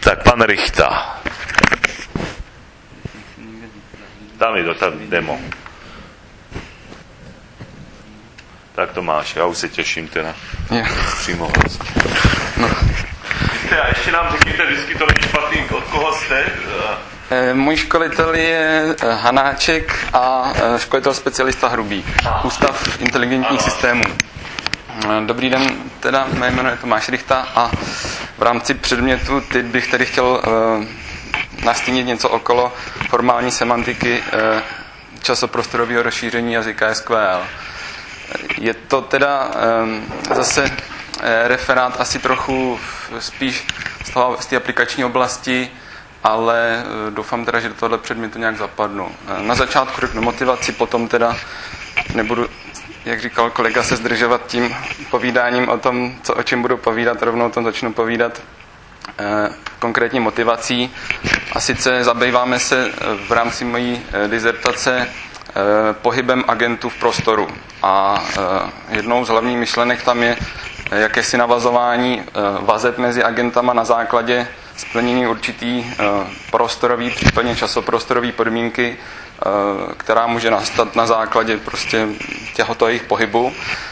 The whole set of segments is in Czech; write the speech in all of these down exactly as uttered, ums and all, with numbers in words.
Tak pan Richta. Tam je to, tam demo. Tak to máš, já už se těším teda. Přímo hlas. No. A ještě nám řekněte, vždycky to není špatný, od koho jste? E, můj školitel je Hanáček a školitel specialista Hrubý. Ústav inteligentních systémů. Dobrý den, teda mé jméno je Tomáš Richta a v rámci předmětu teď bych tady chtěl e, nastínit něco okolo formální semantiky e, časoprostorového rozšíření jazyka S Q L. Je to teda e, zase e, referát asi trochu spíš z, toho, z té aplikační oblasti, ale e, doufám teda, že do tohle předmětu nějak zapadnu. E, na začátku řeknu motivaci, potom teda nebudu, jak říkal kolega, se zdržovat tím povídáním o tom, co, o čem budu povídat, rovnou o tom začnu povídat e, konkrétní motivací. A sice zabýváme se v rámci mojí e, dizertace e, pohybem agentů v prostoru. A e, jednou z hlavních myšlenek tam je e, jakési navazování e, vazeb mezi agentama na základě splnění určitý e, prostorový, případně časoprostorový podmínky, e, která může nastat na základě prostě těchto jejich pohybu.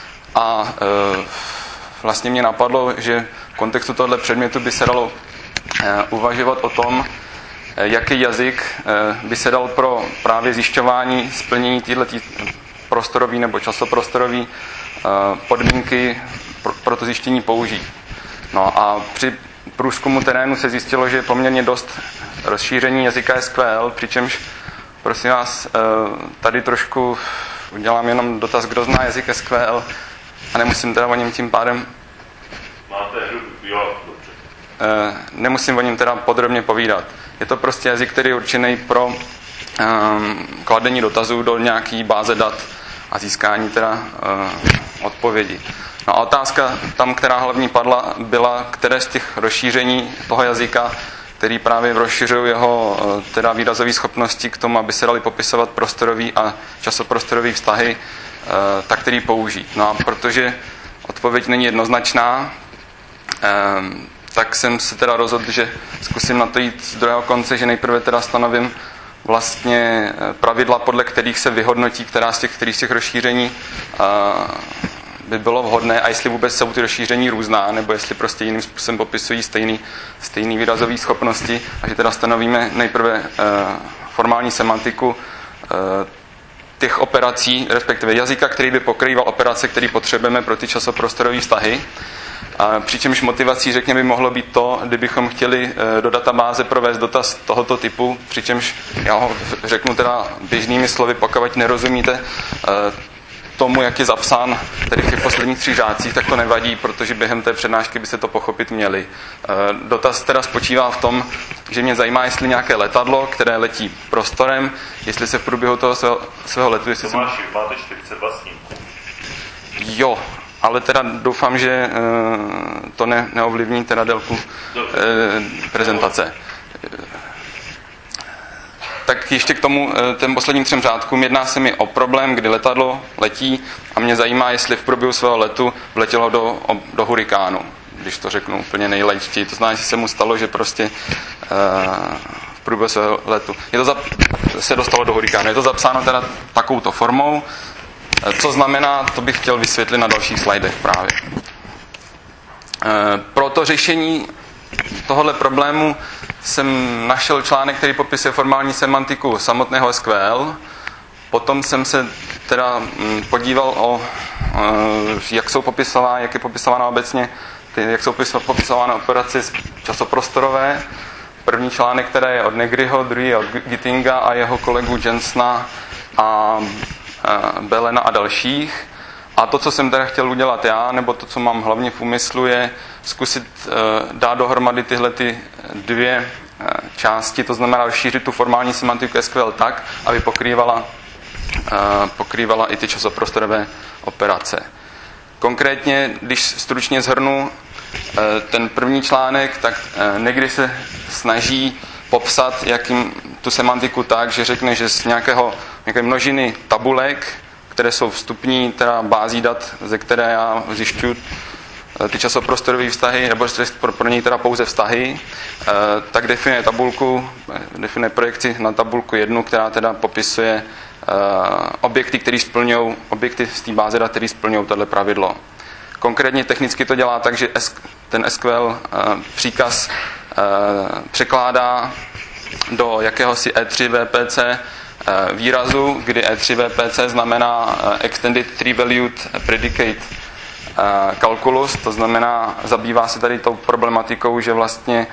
A e, vlastně mě napadlo, že v kontextu tohoto předmětu by se dalo e, uvažovat o tom, e, jaký jazyk e, by se dal pro právě zjišťování splnění této prostorové nebo časoprostorové e, podmínky pro, pro to zjištění použít. No a při průzkumu terénu se zjistilo, že je poměrně dost rozšíření jazyka S Q L, přičemž, prosím vás, tady trošku udělám jenom dotaz, kdo zná jazyk S Q L a nemusím teda o něm tím pádem Máte hru, jo, dobře. Nemusím o něm teda podrobně povídat. Je to prostě jazyk, který je určený pro um, kladení dotazů do nějaký báze dat a získání teda uh, odpovědi. No a otázka tam, která hlavní padla, byla, které z těch rozšíření toho jazyka, který právě rozšiřují jeho teda výrazové schopnosti k tomu, aby se dali popisovat prostorový a časoprostorový vztahy, tak který použít. No a protože odpověď není jednoznačná, tak jsem se teda rozhodl, že zkusím na to jít z druhého konce, že nejprve teda stanovím vlastně pravidla, podle kterých se vyhodnotí, která z těch, který z těch rozšíření by bylo vhodné a jestli vůbec jsou ty rozšíření různá, nebo jestli prostě jiným způsobem popisují stejný, stejný výrazové schopnosti a že teda stanovíme nejprve e, formální semantiku e, těch operací, respektive jazyka, který by pokrýval operace, které potřebujeme pro ty časoprostorové vztahy. A přičemž motivací, řekněme, by mohlo být to, kdybychom chtěli e, do databáze provést dotaz tohoto typu, přičemž já ho řeknu teda běžnými slovy, pokud nerozumíte e, tomu, jak je zapsán tady v těch posledních tří řádcích, tak to nevadí, protože během té přednášky by se to pochopit měli. Dotaz teda spočívá v tom, že mě zajímá, jestli nějaké letadlo, které letí prostorem, jestli se v průběhu toho svého, svého letu... Jestli Tomáši, jsem... máte čtyřicet vlastníků. Jo, ale teda doufám, že to ne, neovlivní teda délku prezentace. Tak ještě k tomu, těm posledním třem řádkům, jedná se mi o problém, kdy letadlo letí a mě zajímá, jestli v průběhu svého letu vletělo do, do hurikánu, když to řeknu úplně nejlaičtěji. To znamená, že se mu stalo, že prostě uh, v průběhu svého letu je to zap, se dostalo do hurikánu. Je to zapsáno teda takovouto formou. Co znamená, to bych chtěl vysvětlit na dalších slajdech právě. Uh, pro to řešení tohohle problému jsem našel článek, který popisuje formální semantiku samotného S Q L. Potom jsem se teda podíval o, jak jsou popisovány, jak je popisována obecně, jak jsou popisovány operace časoprostorové. První článek, který je od Negriho, druhý je od Gittinga a jeho kolegů Jensena a Belena a dalších. A to, co jsem teda chtěl udělat já, nebo to, co mám hlavně v úmyslu, je zkusit uh, dát dohromady tyhle ty dvě uh, části, to znamená rozšířit tu formální semantiku S Q L tak, aby pokrývala, uh, pokrývala i ty časoprostorové operace. Konkrétně, když stručně shrnu uh, ten první článek, tak uh, Negri se snaží popsat jakým, tu semantiku tak, že řekne, že z nějakého, nějaké množiny tabulek, které jsou vstupní teda bází dat, ze které já zjišťuji ty časoprostorové vztahy, nebo pro, pro něj teda pouze vztahy, tak definuje tabulku, definuje projekci na tabulku jednu, která teda popisuje objekty, které splňují, objekty z té báze dat, které splňují tohle pravidlo. Konkrétně technicky to dělá tak, že ten S Q L příkaz překládá do jakéhosi E tři V P C výrazu, kdy E tři V P C znamená Extended Tree Valued Predicate Calculus, to znamená, zabývá se tady tou problematikou, že vlastně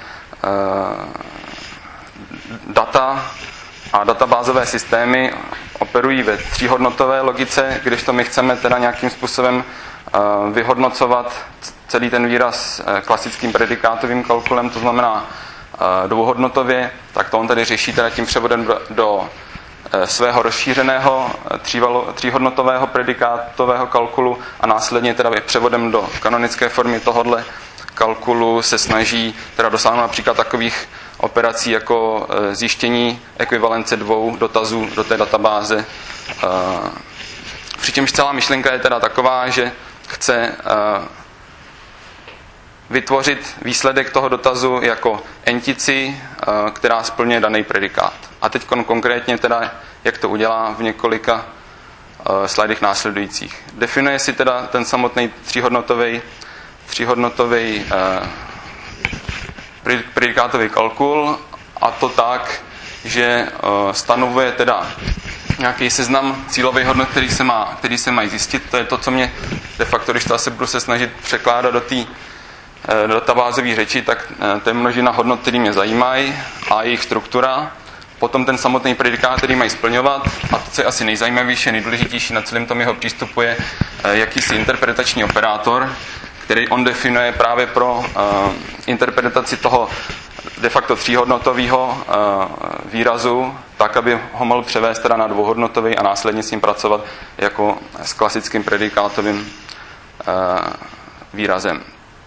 data a databázové systémy operují ve tříhodnotové logice, kdežto my chceme teda nějakým způsobem vyhodnocovat celý ten výraz klasickým predikátovým kalkulem, to znamená dvouhodnotově, tak to on tady řeší teda tím převodem do, do svého rozšířeného tříhodnotového predikátového kalkulu a následně teda převodem do kanonické formy tohodle kalkulu se snaží teda dosáhnout například takových operací jako zjištění ekvivalence dvou dotazů do té databáze. Přičemž celá myšlenka je teda taková, že chce vytvořit výsledek toho dotazu jako entici, která splňuje daný predikát. A teď konkrétně teda, jak to udělá v několika slajdech následujících. Definuje si teda ten samotný tříhodnotový tříhodnotový predikátový kalkul, a to tak, že stanovuje teda nějaký seznam cílových hodnot, který se, má, který se mají zjistit. To je to, co mě de facto, když to asi budu se snažit překládat do té do databázové řeči, tak to je množina hodnot, které mě zajímají a jejich struktura. Potom ten samotný predikát, který mají splňovat, a to, co je asi nejzajímavější, nejdůležitější na celém tom jeho přístupu, je jakýsi interpretační operátor, který on definuje právě pro uh, interpretaci toho de facto tříhodnotového uh, výrazu, tak, aby ho mohl převést teda na dvouhodnotový a následně s ním pracovat jako s klasickým predikátovým uh, výrazem.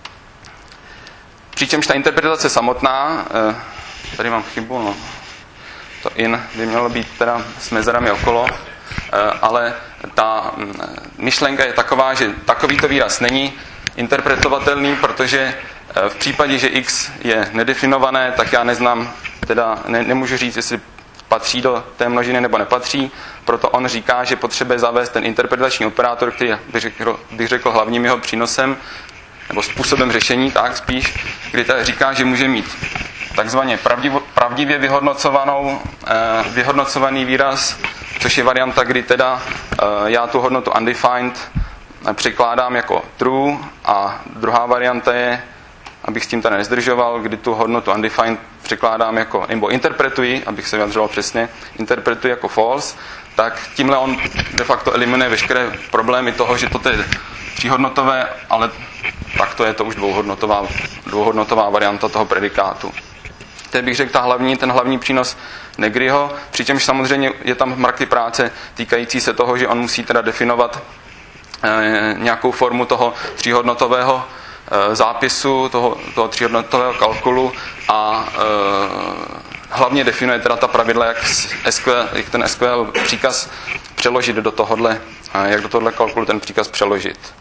Přičemž ta interpretace samotná, uh, tady mám chybu, no, to in by mělo být teda s mezerami okolo, uh, ale ta myšlenka je taková, že takovýto výraz není interpretovatelný, protože v případě, že x je nedefinované, tak já neznám, teda ne, nemůžu říct, jestli patří do té množiny nebo nepatří, proto on říká, že potřebuje zavést ten interpretační operátor, který bych řekl, bych řekl hlavním jeho přínosem, nebo způsobem řešení, tak spíš, kdy ta říká, že může mít takzvaně pravdivo, pravdivě vyhodnocovanou, eh, vyhodnocovaný výraz, což je varianta, kdy teda eh, já tu hodnotu undefined překládám jako true, a druhá varianta je, abych s tím tady nezdržoval, kdy tu hodnotu undefined překládám jako, nebo interpretuji, abych se vyjadřoval přesně, interpretuji jako false, tak tímhle on de facto eliminuje veškeré problémy toho, že toto je tříhodnotové, ale tak to je to už dvouhodnotová, dvouhodnotová varianta toho predikátu. To bych řekl ta hlavní, ten hlavní přínos Negriho, přičemž samozřejmě je tam mraky práce týkající se toho, že on musí teda definovat nějakou formu toho tříhodnotového zápisu, toho, toho tříhodnotového kalkulu a e, hlavně definuje teda ta pravidla, jak, S Q L, jak ten S Q L příkaz přeložit do tohohle, jak do tohohle kalkulu ten příkaz přeložit.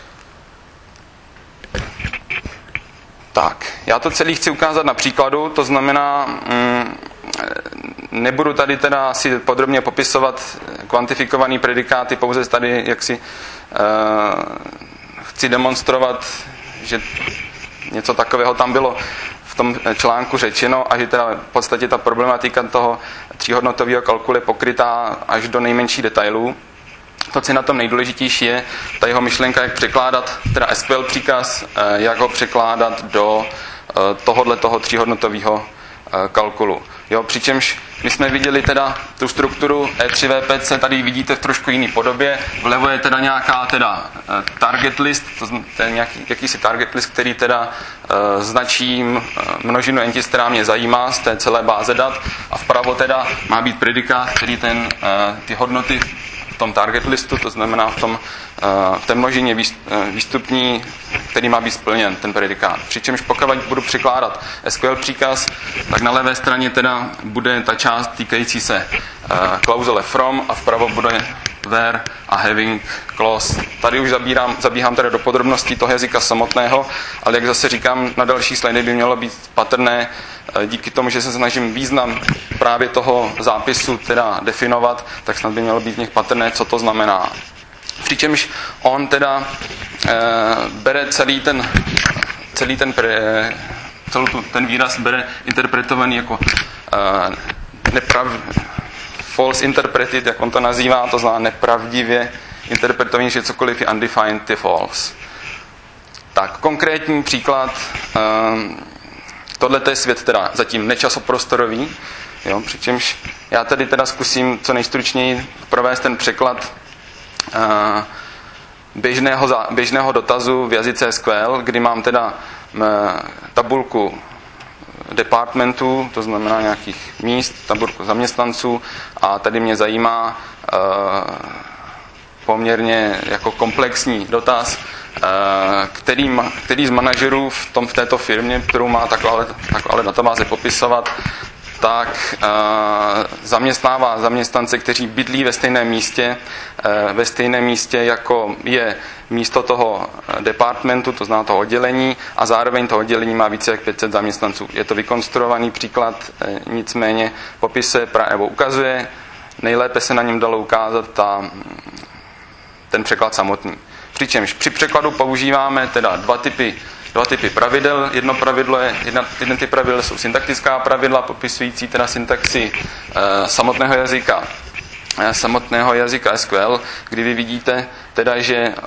Tak, já to celý chci ukázat na příkladu, to znamená, mm, nebudu tady teda asi podrobně popisovat kvantifikovaný predikáty, pouze tady jaksi uh, chci demonstrovat, že něco takového tam bylo v tom článku řečeno a že teda v podstatě ta problematika toho tříhodnotového kalkulu je pokrytá až do nejmenších detailů. To, co je na tom nejdůležitější, je ta jeho myšlenka, jak překládat teda S Q L příkaz, jak ho překládat do tohohle toho tříhodnotového kalkulu. Jo, přičemž my jsme viděli teda tu strukturu E tři V P C, tady vidíte v trošku jiný podobě. Vlevo je teda nějaká teda target list, to je nějaký, jakýsi target list, který teda uh, značí množinu entic, která mě zajímá z té celé báze dat, a vpravo teda má být predikát, který ten, uh, ty hodnoty v tom target listu, to znamená v, tom, v té množině výstupní, který má být splněn, ten predikát. Přičemž pokud budu překládat S Q L příkaz, tak na levé straně teda bude ta část týkající se klauzule from a vpravo bude where a having clause. Tady už zabírám, zabíhám teda do podrobností toho jazyka samotného, ale jak zase říkám, na další slajdy by mělo být patrné, díky tomu, že se snažím význam právě toho zápisu teda definovat, tak snad by mělo být v nich patrné, co to znamená. Přičemž on teda e, bere celý ten, celý ten, pre, celý ten výraz bere interpretovaný jako e, neprav, false interpreted, jak on to nazývá, to znamená nepravdivě interpretovaný, že cokoliv je undefined je false. Tak, konkrétní příklad, e, tohle je svět teda zatím nečasoprostorový, jo, přičemž já tady teda zkusím co nejstručněji provést ten překlad uh, běžného, za, běžného dotazu v jazyce S Q L, kdy mám teda uh, tabulku departmentů, to znamená nějakých míst, tabulku zaměstnanců a tady mě zajímá uh, poměrně jako komplexní dotaz, Který, který z manažerů v, tom, v této firmě, kterou má takhle, takhle databáze popisovat, tak uh, zaměstnává zaměstnance, kteří bydlí ve stejném místě, uh, ve stejném místě, jako je místo toho departmentu, to znamená toho oddělení, a zároveň to oddělení má více jak pět set zaměstnanců. Je to vykonstruovaný příklad, uh, nicméně popisuje, nebo ukazuje, nejlépe se na něm dalo ukázat ta, ten překlad samotný. Přičemž při překladu používáme teda dva typy, dva typy pravidel. Jedno pravidlo je, jedna, jeden typ pravidel jsou syntaktická pravidla, popisující teda syntaxi e, samotného jazyka, e, samotného jazyka S Q L, kdy vy vidíte teda, že e,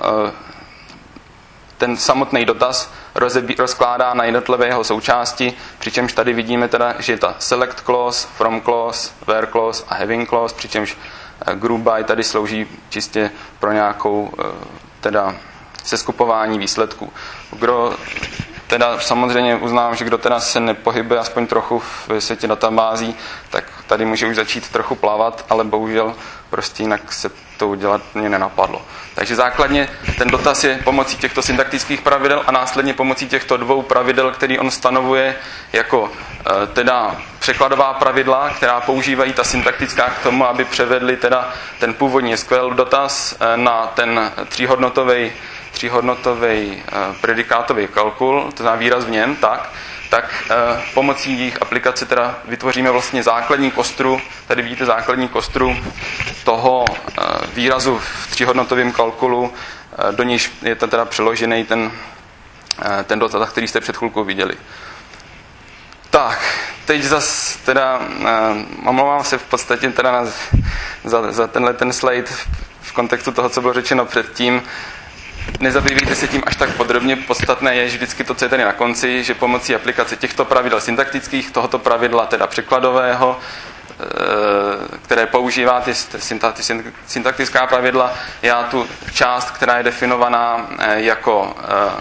ten samotný dotaz rozebí, rozkládá na jednotlivé jeho součásti, přičemž tady vidíme teda, že je ta select clause, from clause, where clause a having clause, přičemž e, group by tady slouží čistě pro nějakou e, teda seskupování výsledků. Kdo teda samozřejmě uznám, že kdo teda se nepohybuje aspoň trochu v světě databází, tak tady může už začít trochu plavat, ale bohužel prostě jinak se to udělat mě nenapadlo. Takže základně ten dotaz je pomocí těchto syntaktických pravidel a následně pomocí těchto dvou pravidel, který on stanovuje jako teda překladová pravidla, která používají ta syntaktická k tomu, aby převedli teda ten původní S Q L dotaz na ten tříhodnotový tříhodnotový predikátový kalkul, to znamená výraz v něm, tak, tak pomocí jejich aplikace teda vytvoříme vlastně základní kostru, tady vidíte základní kostru toho výrazu v tříhodnotovém kalkulu, do nějž je to teda přeložený ten, ten dotaz, který jste před chvilkou viděli. Tak, teď zase teda, omlouvám se v podstatě teda na, za, za tenhle ten slide v kontextu toho, co bylo řečeno předtím. Nezabývejte se tím až tak podrobně, podstatné je vždycky to, co je tady na konci, že pomocí aplikace těchto pravidel syntaktických, tohoto pravidla teda překladového, které používá ty, ty syntaktická pravidla, já tu část, která je definovaná jako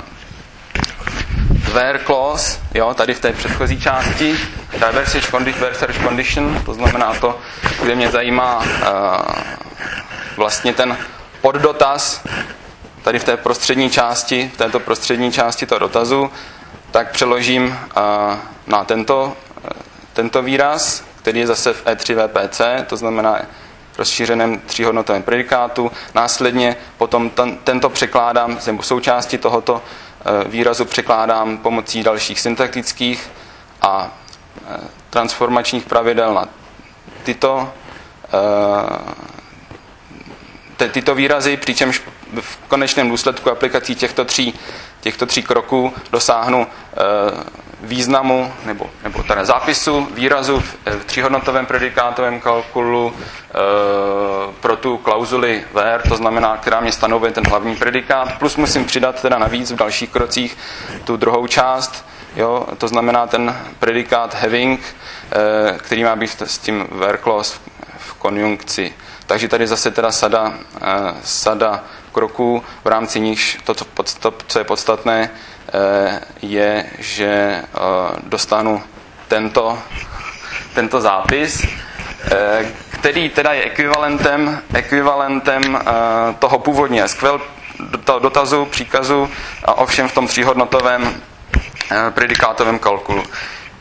where clause, jo, tady v té předchozí části, where search condition, to znamená to, kde mě zajímá uh, vlastně ten poddotaz, tady v té prostřední části, v této prostřední části toho dotazu, tak přeložím uh, na tento, uh, tento výraz, který je zase v E tři V P C, to znamená rozšířeném tříhodnotovém predikátu. Následně potom ten, tento překládám, nebo součásti tohoto uh, výrazu překládám pomocí dalších syntaktických a uh, transformačních pravidel na tyto, uh, te, tyto výrazy, přičemž v konečném důsledku aplikací těchto tří, těchto tří kroků dosáhnu uh, významu nebo, nebo teda zápisu výrazu v, v tříhodnotovém predikátovém kalkulu e, pro tu klauzuli where, to znamená, která mě stanovuje ten hlavní predikát, plus musím přidat teda navíc v dalších krocích tu druhou část, jo, to znamená ten predikát having, e, který má být s tím where clause v, v konjunkci. Takže tady zase teda sada, e, sada kroků, v rámci nichž to, co, to, co je podstatné, je, že dostanu tento, tento zápis, který teda je ekvivalentem, ekvivalentem toho původního S Q L dotazu, příkazu, a ovšem v tom tříhodnotovém predikátovém kalkulu.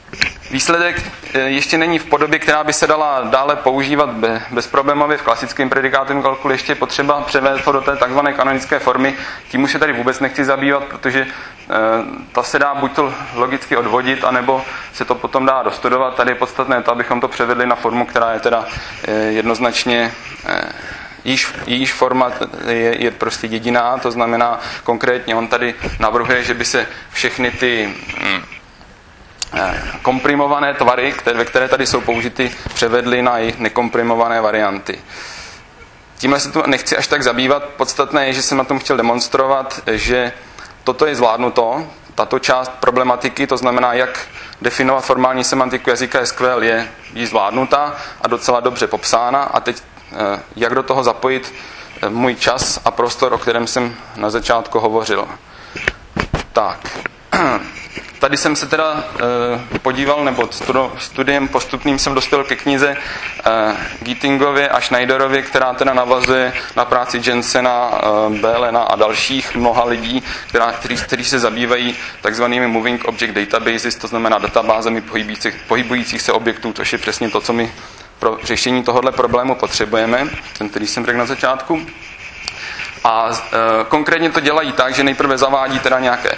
Výsledek ještě není v podobě, která by se dala dále používat bezproblémově v klasickém predikátovém kalkulu, ještě je potřeba převést to do té takzvané kanonické formy. Tím už se tady vůbec nechci zabývat, protože ta se dá buď to logicky odvodit, anebo se to potom dá dostudovat. Tady je podstatné to, abychom to převedli na formu, která je teda jednoznačně Již, již forma je, je prostě jediná, to znamená konkrétně on tady navrhuje, že by se všechny ty hm, komprimované tvary, které, ve které tady jsou použity, převedly na jejich nekomprimované varianty. Tímhle se tu nechci až tak zabývat. Podstatné je, že jsem na tom chtěl demonstrovat, že toto je zvládnuto, tato část problematiky, to znamená, jak definovat formální semantiku jazyka S Q L, je již zvládnuta a docela dobře popsána. A teď jak do toho zapojit můj čas a prostor, o kterém jsem na začátku hovořil. Tak, tady jsem se teda podíval, nebo studiem postupným jsem dospěl ke knize Gittingově a Schneiderově, která teda navazuje na práci Jensena, Bélena a dalších mnoha lidí, která, kteří, kteří se zabývají takzvanými moving object databases, to znamená databázemi pohybujících, pohybujících se objektů, což je přesně to, co my pro řešení tohohle problému potřebujeme, ten, který jsem řekl na začátku. A e, konkrétně to dělají tak, že nejprve zavádí teda nějaké e,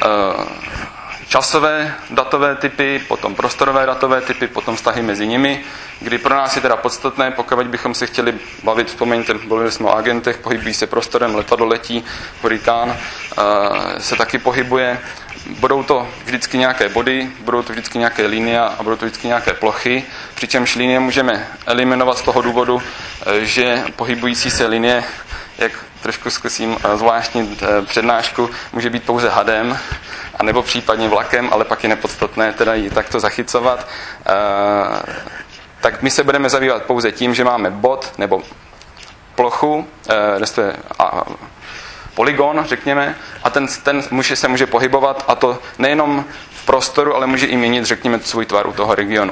časové datové typy, potom prostorové datové typy, potom vztahy mezi nimi, kdy pro nás je teda podstatné, pokud bychom se chtěli bavit, vzpomeňte, mluvili jsme o agentech, pohybují se prostorem, letadlo letí, hurikán e, se taky pohybuje. Budou to vždycky nějaké body, budou to vždycky nějaké linie a budou to vždycky nějaké plochy, přičemž linie můžeme eliminovat z toho důvodu, že pohybující se linie, jak trošku zkusím zvláštní přednášku, může být pouze hadem, anebo případně vlakem, ale pak je nepodstatné teda ji takto zachycovat. Tak my se budeme zabývat pouze tím, že máme bod nebo plochu, respektive polygon, řekněme, a ten, ten může, se může pohybovat, a to nejenom v prostoru, ale může i měnit, řekněme, svůj tvar u toho regionu.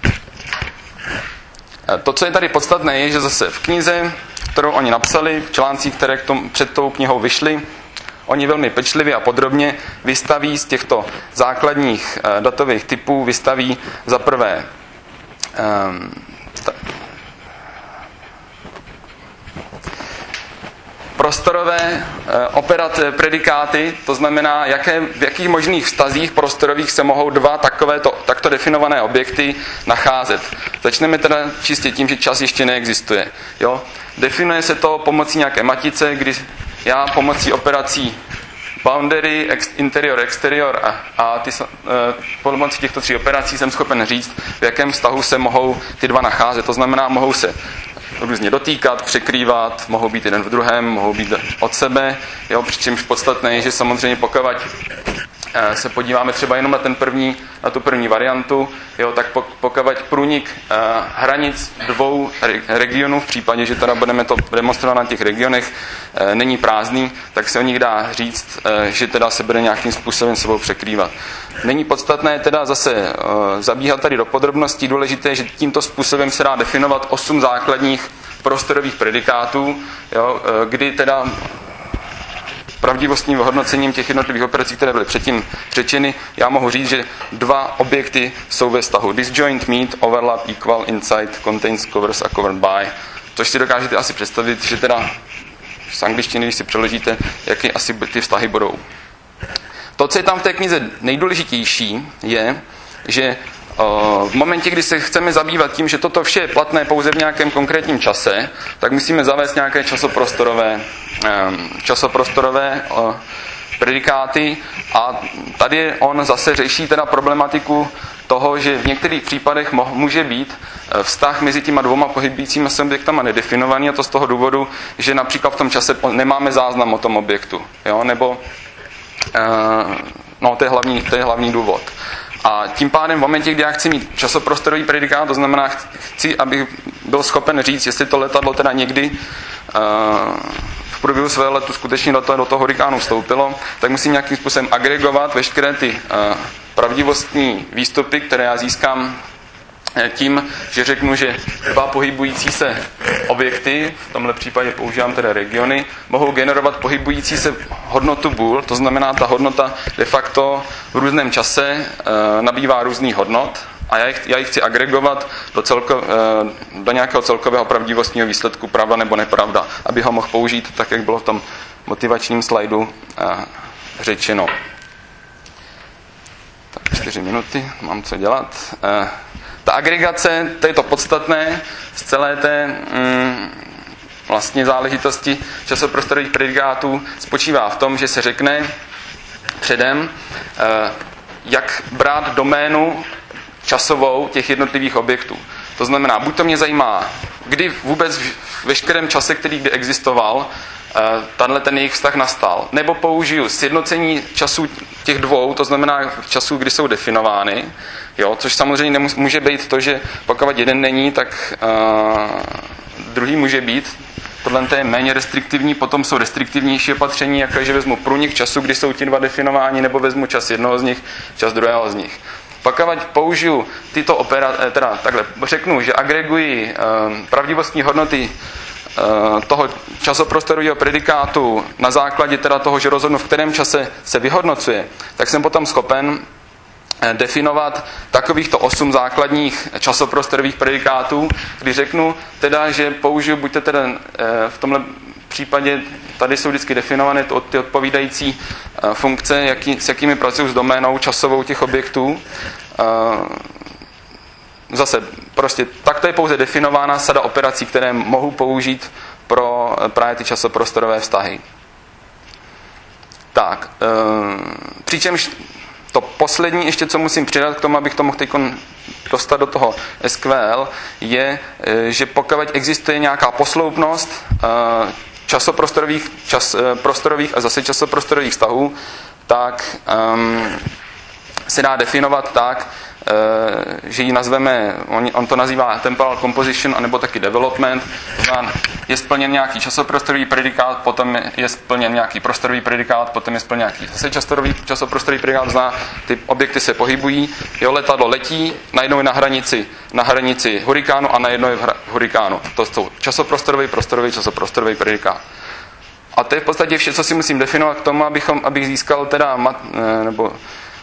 To, co je tady podstatné, je, že zase v knize, kterou oni napsali, v článcích, které k tomu, před tou knihou vyšly, oni velmi pečlivě a podrobně vystaví z těchto základních uh, datových typů, vystaví za prvé um, ta, prostorové operat, predikáty, to znamená, jaké, v jakých možných vztazích prostorových se mohou dva takovéto, takto definované objekty nacházet. Začneme teda čistě tím, že čas ještě neexistuje. Jo? Definuje se to pomocí nějaké matice, kdy já pomocí operací boundary, ex, interior, exterior a, a ty, uh, pomocí těchto tří operací jsem schopen říct, v jakém vztahu se mohou ty dva nacházet. To znamená, mohou se různě dotýkat, překrývat, mohou být jeden v druhém, mohou být od sebe, jo, přičemž podstatné je, že samozřejmě pokud se podíváme třeba jenom na ten první, na tu první variantu, jo, tak pokud průnik uh, hranic dvou re- regionů, v případě, že teda budeme to demonstrovat na těch regionech, uh, není prázdný, tak se o nich dá říct, uh, že teda se bude nějakým způsobem sebou překrývat. Není podstatné teda zase uh, zabíhat tady do podrobností, důležité je, že tímto způsobem se dá definovat osm základních prostorových predikátů, jo, uh, kdy teda pravdivostním hodnocením těch jednotlivých operací, které byly předtím řečeny, já mohu říct, že dva objekty jsou ve vztahu disjoint, meet, overlap, equal, inside, contains, covers a covered by. Což si dokážete asi představit, že teda z angličtiny, když si přeložíte, jaké asi ty vztahy budou. To, co je tam v té knize nejdůležitější, je, že v momentě, kdy se chceme zabývat tím, že toto vše je platné pouze v nějakém konkrétním čase, tak musíme zavést nějaké časoprostorové, časoprostorové predikáty, a tady on zase řeší teda problematiku toho, že v některých případech může být vztah mezi těma dvoma pohybujícími se objektama nedefinovaný, a to z toho důvodu, že například v tom čase nemáme záznam o tom objektu, jo? Nebo no, to je hlavní, to je hlavní důvod. A tím pádem v momentě, kdy já chci mít časoprostorový predikát, to znamená, chci, abych byl schopen říct, jestli to letadlo teda někdy uh, v průběhu svého letu skutečně do toho, do toho hurikánu vstoupilo, tak musím nějakým způsobem agregovat veškeré ty uh, pravdivostní výstupy, které já získám tím, že řeknu, že dva pohybující se objekty, v tomhle případě používám teda regiony, mohou generovat pohybující se hodnotu bool, to znamená, ta hodnota de facto v různém čase e, nabývá různých hodnot, a já jich, já jich chci agregovat do, celko, do nějakého celkového pravdivostního výsledku, pravda nebo nepravda, aby ho mohl použít tak, jak bylo v tom motivačním slajdu řečeno. Tak čtyři minuty, mám co dělat. Ta agregace, to je to podstatné z celé té mm, vlastně záležitosti časoprostorových predikátů, spočívá v tom, že se řekne předem, jak brát doménu časovou těch jednotlivých objektů. To znamená, buď to mě zajímá, kdy vůbec v veškerém čase, který kdy existoval, tenhle ten jejich vztah nastal, nebo použiju sjednocení časů těch dvou, to znamená časů, kdy jsou definovány, jo, což samozřejmě může být to, že pokud jeden není, tak uh, druhý může být. Tohle je méně restriktivní, potom jsou restriktivnější opatření, jako že vezmu průnik času, kdy jsou ti dva definováni, nebo vezmu čas jednoho z nich, čas druhého z nich. Pokud použiju tyto operace, teda takhle řeknu, že agreguji uh, pravdivostní hodnoty uh, toho časoprostorového predikátu na základě teda toho, že rozhodnu, v kterém čase se vyhodnocuje, tak jsem potom schopen definovat takovýchto osm základních časoprostorových predikátů, kdy řeknu teda, že použiju, buďte teda v tomhle případě, tady jsou vždycky definované ty odpovídající funkce, jaký, s jakými pracují s doménou časovou těch objektů. Zase prostě takto je pouze definována sada operací, které mohu použít pro právě ty časoprostorové vztahy. Tak, přičemž to poslední ještě, co musím přidat k tomu, abych to mohl teď dostat do toho S Q L, je, že pokud existuje nějaká posloupnost časoprostorových, čas, prostorových a zase časoprostorových vztahů, tak um, se dá definovat tak, že ji nazveme, on, on to nazývá temporal composition, anebo taky development, to znamená, je splněn nějaký časoprostorový predikát, potom je splněn nějaký prostorový predikát, potom je splněn nějaký zase časoprostorový predikát, to znamená, ty objekty se pohybují, jo, letadlo letí, najednou je na hranici, na hranici hurikánu a najednou je v hra, hurikánu. To jsou časoprostorový, prostorový, časoprostorový predikát. A to je v podstatě vše, co si musím definovat k tomu, abychom, abych získal teda, mat, nebo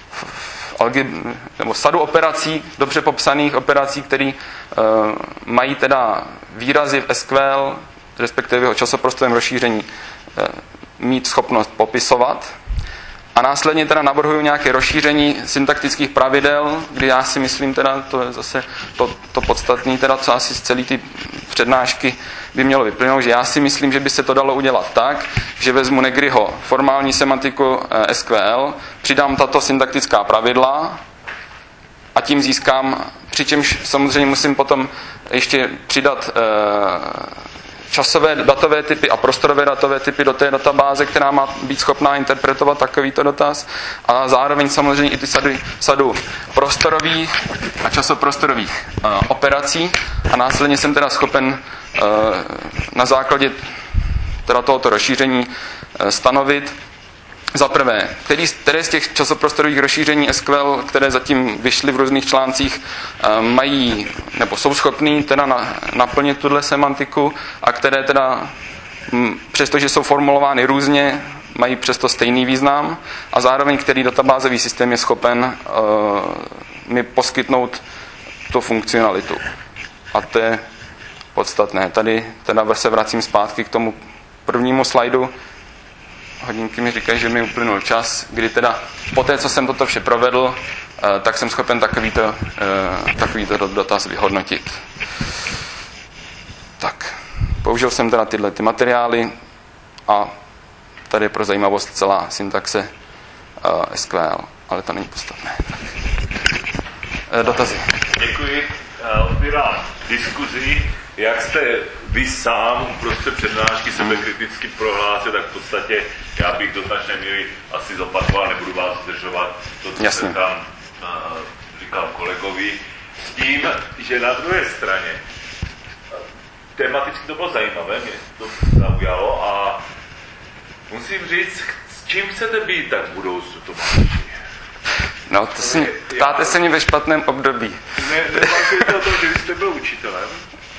nebo sadu operací, dobře popsaných operací, které uh, mají teda výrazy v S Q L, respektive jeho časoprostorovém rozšíření, uh, mít schopnost popisovat. A následně teda navrhuju nějaké rozšíření syntaktických pravidel, kdy já si myslím teda, to je zase to, to podstatné, teda, co asi z celé ty přednášky by mělo vyplynout, že já si myslím, že by se to dalo udělat tak, že vezmu Negriho formální semantiku S Q L, přidám tato syntaktická pravidla a tím získám, přičemž samozřejmě musím potom ještě přidat eh, časové datové typy a prostorové datové typy do té databáze, která má být schopná interpretovat takovýto dotaz a zároveň samozřejmě i ty sady, sadu prostorových a časoprostorových uh, operací a následně jsem teda schopen uh, na základě teda tohoto rozšíření uh, stanovit za prvé, který, které z těch časoprostorových rozšíření S Q L, které zatím vyšly v různých článcích, mají, nebo jsou schopný teda na, naplnit tuhle semantiku a které teda, přestože jsou formulovány různě, mají přesto stejný význam a zároveň, který databázový systém je schopen uh, mi poskytnout tu funkcionalitu. A to je podstatné. Tady teda se vracím zpátky k tomu prvnímu slajdu. Hodinky mi říkají, že mi uplynul čas, kdy teda po té, co jsem toto vše provedl, tak jsem schopen takovýto, takovýto dotaz vyhodnotit. Tak, použil jsem teda tyhle ty materiály a tady je pro zajímavost celá syntaxe S Q L, ale to není podstatné. Dotazy. Děkuji. Otvírám diskuzi. Jak jste vy sám prostě přednášky sebekriticky prohlásil, tak v podstatě já bych do značné míry asi zopakoval, nebudu vás zdržovat to, co jsem tam uh, říkal kolegovi, s tím, že na druhé straně tematicky to bylo zajímavé, mě to zaujalo a musím říct, s čím chcete být tak v budoucnu, Tomáši? No, to si, ptáte se mě ve špatném období. Ne, nemáte to, že jste byl učitelem?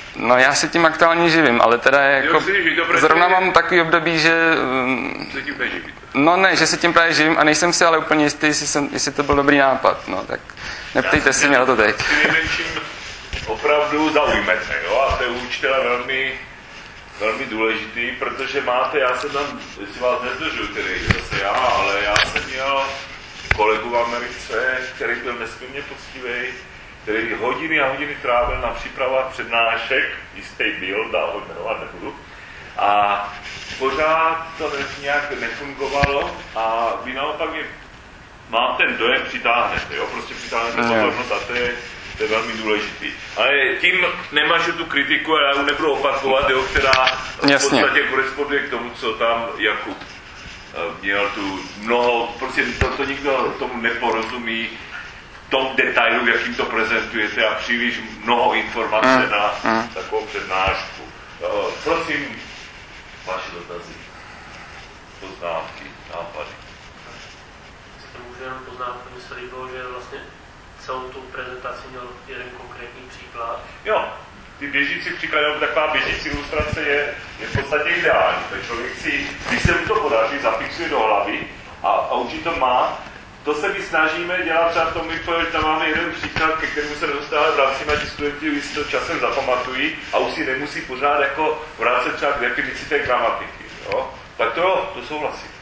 No já se tím aktuálně živím, ale teda jako Jo, si, to zrovna mám takový období, že... Se tím neživíte. No ne, že se tím právě živím a nejsem si ale úplně jistý, jestli, jsem, jestli to byl dobrý nápad, no tak neptejte se mě na to teď. Nejmenším opravdu zaujmete, jo, a to je u učitele velmi, velmi důležitý, protože máte, já jsem tam, jestli vás nezdržuju tedy zase já, ale já jsem měl kolegu v Americe, který byl nesmírně poctivý, který hodiny a hodiny trávil na přípravách přednášek, jistý byl, dál ho jmenovat nebudu, a pořád to nějak nefungovalo a vy naopak mě, mám ten dojem přitáhnete, jo, prostě přitáhnete pozornost a to je, to je velmi důležitý. Ale tím nemažu tu kritiku, a já ji nebudu opakovat, jo, která v podstatě koresponduje k tomu, co tam Jakub měl tu mnoho, prostě to, to nikdo tomu neporozumí, tom detailu, jakým to prezentujete a příliš mnoho informace mm. na mm. takovou přednášku. Jo, prosím, vaše dotazy, poznámky, nápady. To můžu jenom poznámku, že se líbilo, že vlastně celou tu prezentaci měl jeden konkrétní příklad. Jo, ty běžící příklady, nebo taková běžící ilustrace je, je v podstatě ideální. To člověk si, když se mu to podaří, zafixuje do hlavy a, a učitel má. To se my snažíme dělat třeba v tom, že tam máme jeden příklad, ke kterému se nedostáváme vracíme, a ti studenti už si to časem zapamatují a už si nemusí pořád jako vracet třeba k definici té gramatiky. Jo? Tak to jo, to souhlasím.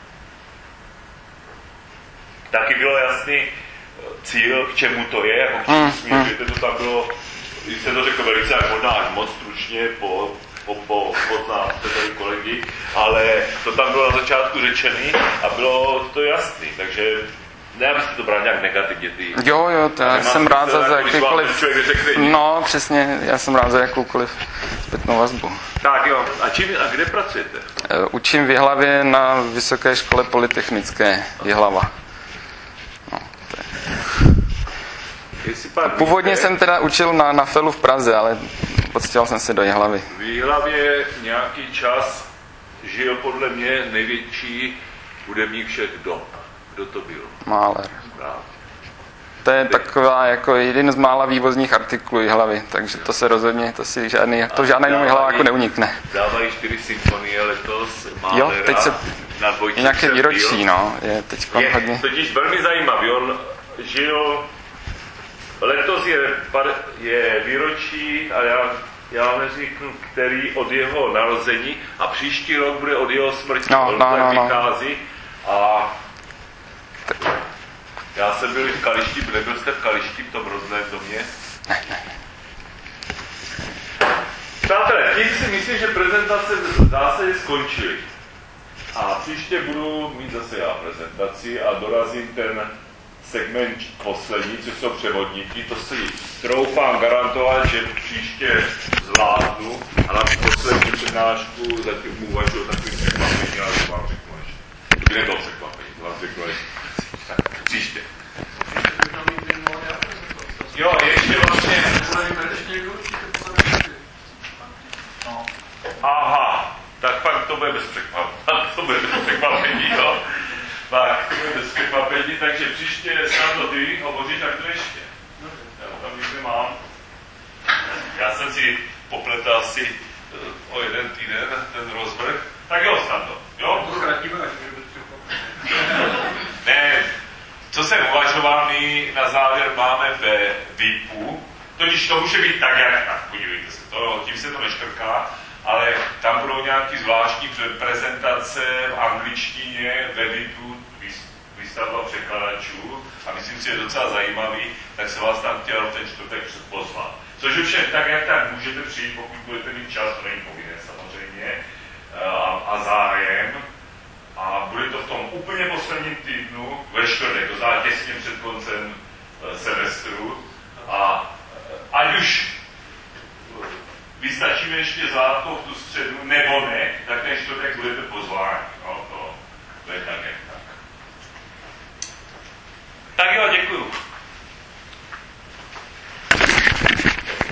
Taky bylo jasný cíl, k čemu to je, jako k čemu směřujete, to tam bylo, když se to řekl velice, jak možná až moc stručně po, po, po, poznáte tady kolegy, ale to tam bylo na začátku řečený a bylo to jasný, takže ne, abyste to brali nějak negativně. Ty. Jo, jo, to já jsem rád za, za jakýkoliv... No, přesně, já jsem rád za jakoukoliv zpětnou vazbu. Tak jo, a, čím, a kde pracujete? Učím v Jihlavě na Vysoké škole polytechnické Jihlava. No, to je. Původně víte, jsem teda učil na, na Felu v Praze, ale odstěhoval jsem se do Jihlavy. V Jihlavě nějaký čas žil podle mě největší hudebník všech dob. Kdo to byl? Mahler. To je taková jako jeden z mála vývozních artiklů Jihlavy, takže to se rozhodně, to si žádný, to žádný jiný Jihlaváku neunikne. Dávají čtyři symfonie letos Mahlera. Jo, teď se, na je nějaké výročí, no, je teď je hodně. totiž velmi zajímavý, on žil, letos je, je výročí, ale já, já vám neřeknu, který od jeho narození a příští rok bude od jeho smrti, no, on no, no, no. vychází a já jsem byl v Kališti, nebyl jste v Kališti v tom rozném domě? Ne, ne, ne. Přátelé, tím si myslím, že prezentace v zásadě skončily. A příště budu mít zase já prezentaci a dorazím ten segment poslední, což jsou převodníky. To si troufám garantovat, že příště zvládnu a na poslední přednášku zatím uvažuji takovým překvapení, ale to vám řeknu ještě. To by nebylo překvapení, to vám řeknu ještě. Tak, příště. Jo, ještě vlastně... Aha, tak pak to bude bez překvapení. To bude bez překvapení, jo. Tak, to bude bez překvapení, takže příště snad to ty hovoříš, tak to ještě. Já tam někde mám. Já jsem si popletal asi o jeden týden ten rozvrh. Tak jo, snad to. Jo? To zkrátíme, až bude bez překvapení. Ne, co jsem uvažoval, my na závěr máme ve V I P-u, totiž to může být tak, jak tak, podívejte se, to, tím se to neškrká, ale tam budou nějaký zvláštní prezentace v angličtině ve V I P-u, výstavba překladačů a myslím si, že je docela zajímavý, tak se vás tam chtěl ten čtvrtek pozvat. Což už je tak, jak tak můžete přijít, pokud budete mít čas, to není povinné samozřejmě, a, a zájem. A bude to v tom úplně posledním týdnu, ve čtvrtek, to znamená těsně před koncem semestru. A ať už vystačíme ještě zvládnout v tu středu, nebo ne, tak ten čtvrtek budete pozváni. No, to, to je tak, jak tak. Tak jo, děkuju.